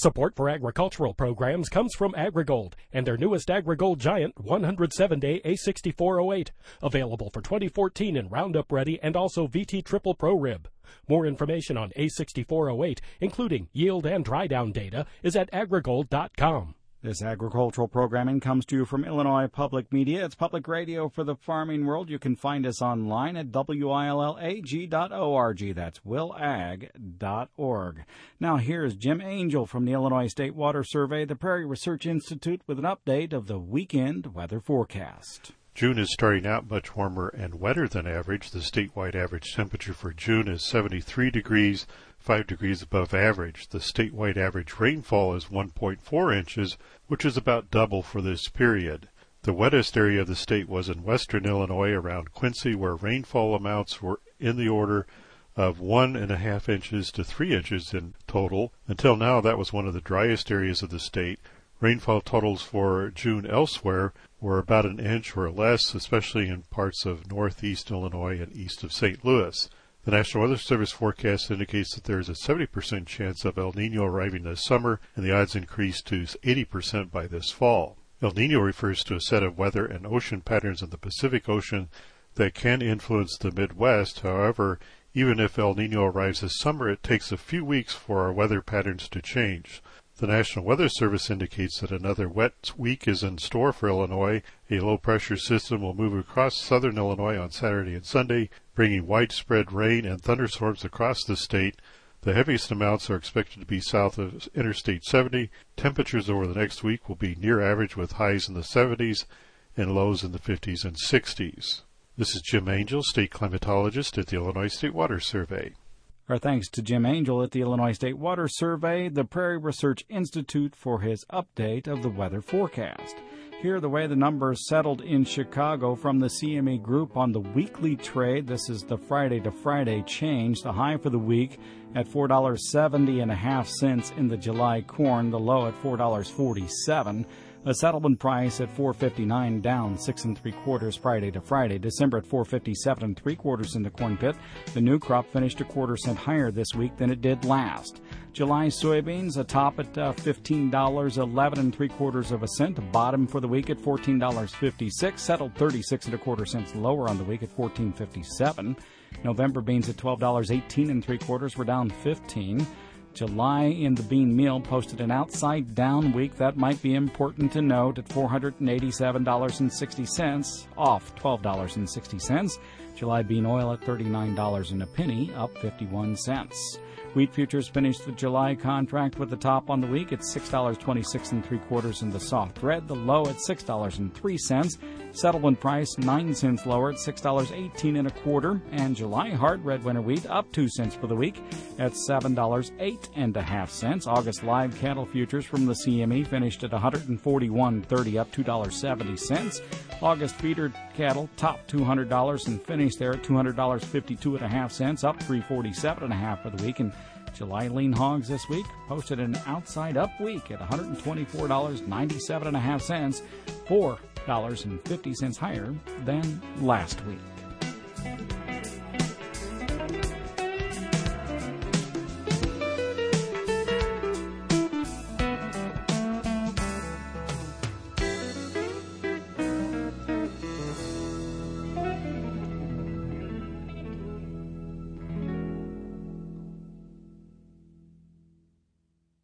Support for agricultural programs comes from AgriGold and their newest AgriGold Giant 107-day A6408, available for 2014 in Roundup Ready and also VT Triple Pro Rib. More information on A6408, including yield and dry down data, is at agrigold.com. This agricultural programming comes to you from Illinois Public Media. It's public radio for the farming world. You can find us online at willag.org. That's willag.org. Now here's Jim Angel from the Illinois State Water Survey, the Prairie Research Institute, with an update of the weekend weather forecast. June is starting out much warmer and wetter than average. The statewide average temperature for June is 73 degrees, 5 degrees above average. The statewide average rainfall is 1.4 inches, which is about double for this period. The wettest area of the state was in western Illinois around Quincy, where rainfall amounts were in the order of 1.5 inches to 3 inches in total. Until now, that was one of the driest areas of the state. Rainfall totals for June elsewhere were about an inch or less, especially in parts of northeast Illinois and east of St. Louis. The National Weather Service forecast indicates that there is a 70% chance of El Nino arriving this summer, and the odds increase to 80% by this fall. El Nino refers to a set of weather and ocean patterns in the Pacific Ocean that can influence the Midwest. However, even if El Nino arrives this summer, it takes a few weeks for our weather patterns to change. The National Weather Service indicates that another wet week is in store for Illinois. A low-pressure system will move across southern Illinois on Saturday and Sunday, bringing widespread rain and thunderstorms across the state. The heaviest amounts are expected to be south of Interstate 70. Temperatures over the next week will be near average with highs in the 70s and lows in the 50s and 60s. This is Jim Angel, state climatologist at the Illinois State Water Survey. Our thanks to Jim Angel at the Illinois State Water Survey, the Prairie Research Institute, for his update of the weather forecast. Here are the way the numbers settled in Chicago from the CME Group on the weekly trade. This is the Friday to Friday change. The high for the week at $4.70.5 in the July corn, the low at $4.47. A settlement price at $4.59, down 6 3/4 Friday to Friday. December at $4.57 3/4 in the corn pit. The new crop finished a 1/4 cent higher this week than it did last. July soybeans atop at $15.11 3/4 cent. Bottom for the week at $14.56. Settled 36 1/4 cents lower on the week at $14.57. November beans at $12.18 3/4 were down 15. July in the bean meal posted an outside down week. That might be important to note at $487.60, off $12.60. July bean oil at $39 a penny, up 51 cents. Wheat futures finished the July contract with the top on the week at $6.26 3/4 in the soft red, the low at $6.03. Settlement price 9 cents lower at $6.18 1/4, and July hard red winter wheat up 2 cents for the week at $7.08 1/2. August live cattle futures from the CME finished at $141.30, up $2.70. August feeder cattle topped $200 and finished there at $200.52 1/2, up $3.47 1/2 for the week. And July lean hogs this week posted an outside up week at $124.97 1/2, $4.50 higher than last week.